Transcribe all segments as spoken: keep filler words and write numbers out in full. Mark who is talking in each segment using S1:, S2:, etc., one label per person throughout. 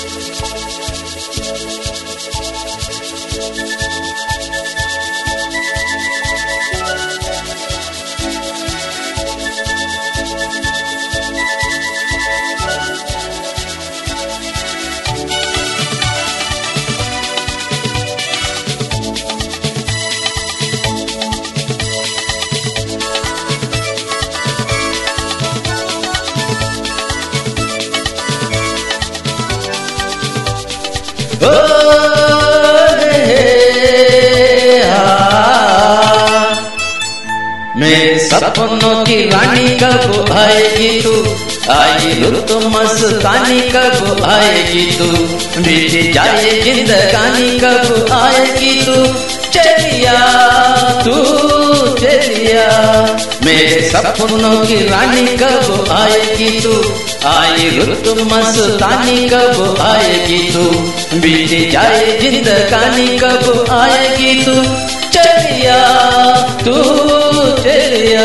S1: मेरे सपनों की रानी कब आएगी तू, आई रुत मस्तानी कब आएगी तू, बीत जाए जिंदगानी कब आएगी तू, चलिया तू चलिया। मेरे सपनों की रानी कब आएगी तू, आई रुत मस्तानी कब आएगी तू, बीत जाए जिंदगानी कब आएगी तू, चलिया तू चलिया।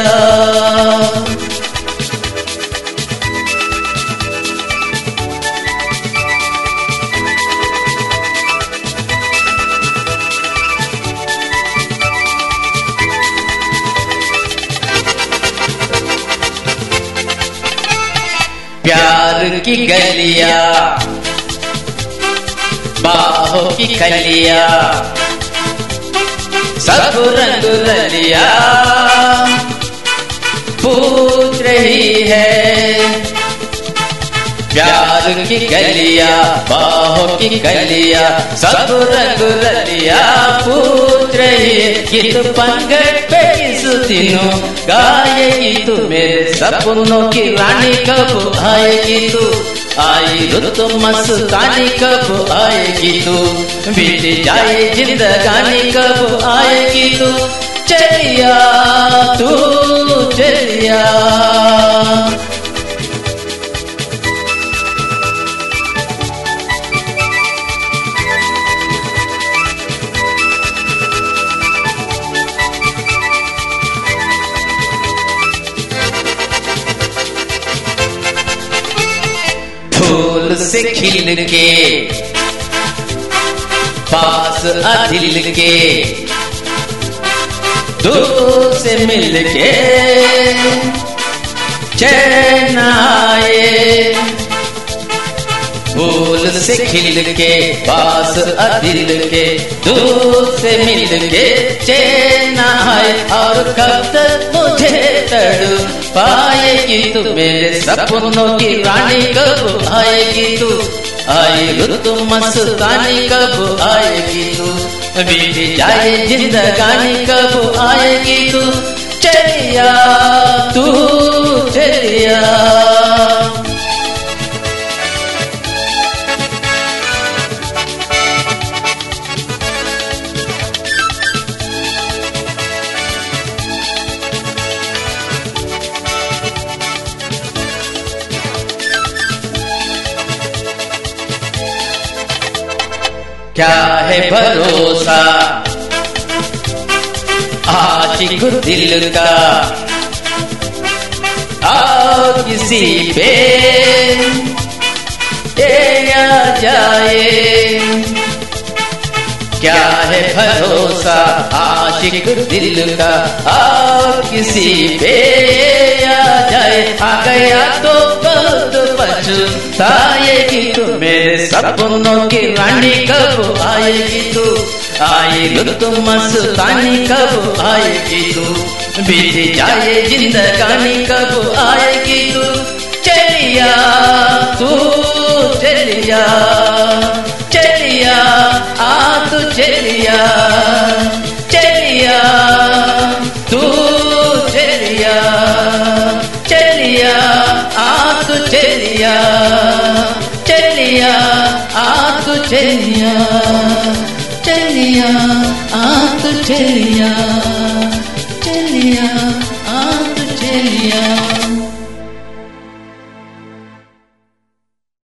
S1: प्यार की गलिया बाहों की कलिया सब रंग रलिया पूछ रही है। प्यार की गलिया बाहों की गलिया सब रंग रलिया पूछ रही है। गीत पंगट पे इस दिनों गाएगी तू, मेरे सपनों की रानी कब आएगी तू, आई रुत मस्तानी कब आएगी तू, बीत जाए जिंदगानी कब आएगी तू, चलिया तू चलिया। फूल से खिल के पास अदिल के दूर से मिल के चैन आए, फूल से खिल के पास अदिल के दूर से मिल के चैन आए। और कब तक मुझे तड़ पाएगी तू, मेरे सपनों की रानी कब आएगी तू, आई रुत मस्तानी कब आएगी तू, बीत जाए जिंदगानी कब आएगी तू, चलिया तू चलिया। क्या है भरोसा आशिक दिल का, आओ किसी पे ये आ जाए। क्या है भरोसा आशिक दिल का, आओ किसी पे आ जाए। आ गया तो बहुत पछताएगी तू, मेरे सपनों की रानी कब आएगी तू, आई रुत मस्तानी कब आएगी तू, बीत जाए जिंदगानी कब आएगी तू, चलिया तू चलिया चलिया आ तू चलिया चलिया तू चलिया चलिया आ तू चलिया चलिया आ तू चलिया चलिया आ तू चलिया चलिया।